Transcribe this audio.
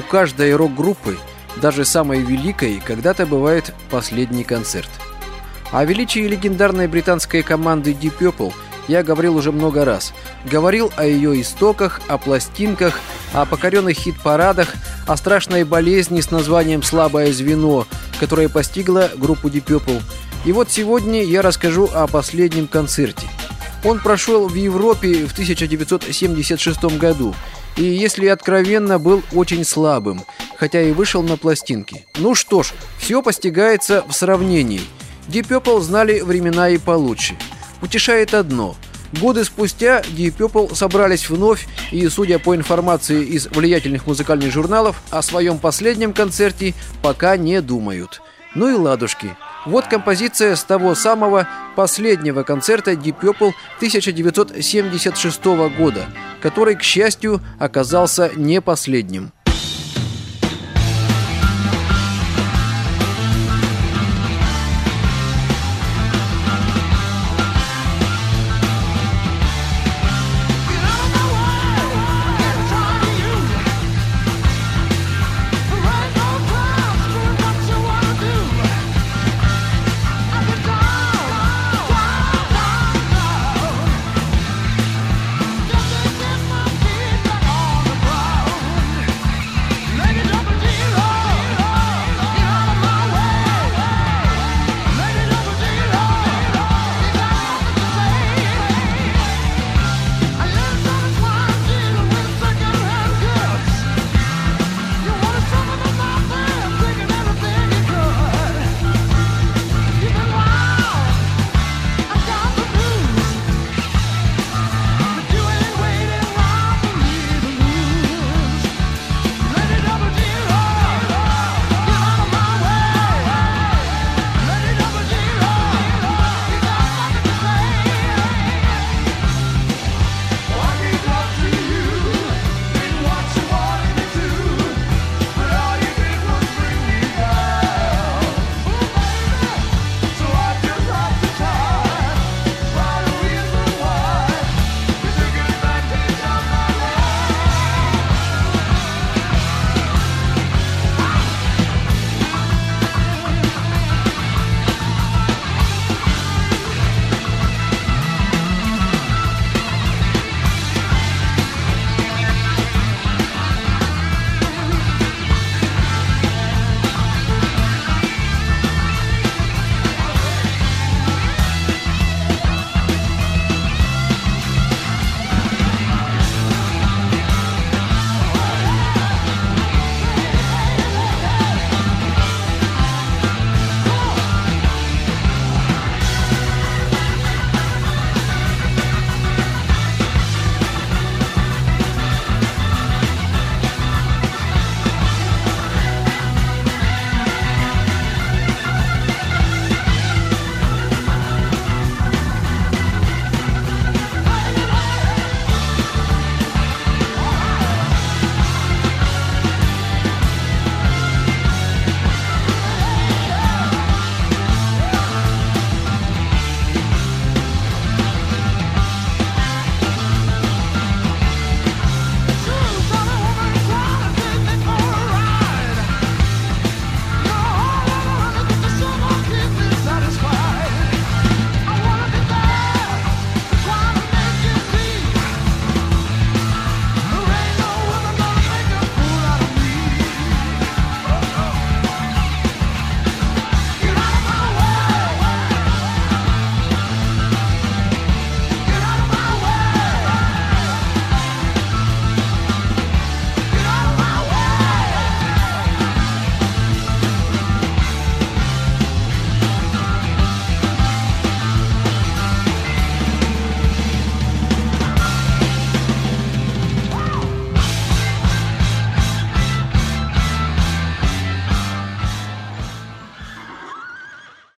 каждой рок-группы, даже самой великой, когда-то бывает последний концерт. О величии легендарной британской команды Deep Purple я говорил уже много раз. Говорил о ее истоках, о пластинках, о покоренных хит-парадах, о страшной болезни с названием «слабое звено», которая постигла группу Deep Purple. И вот сегодня я расскажу о последнем концерте. Он прошел в Европе в 1976 году, и, если откровенно, был очень слабым, хотя и вышел на пластинке. Ну что ж, все постигается в сравнении. Deep Purple знали времена и получше. Утешает одно. Годы спустя Deep Purple собрались вновь и, судя по информации из влиятельных музыкальных журналов, о своем последнем концерте пока не думают. Ну и ладушки. Вот композиция с того самого последнего концерта Deep Purple 1976 года, который, к счастью, оказался не последним.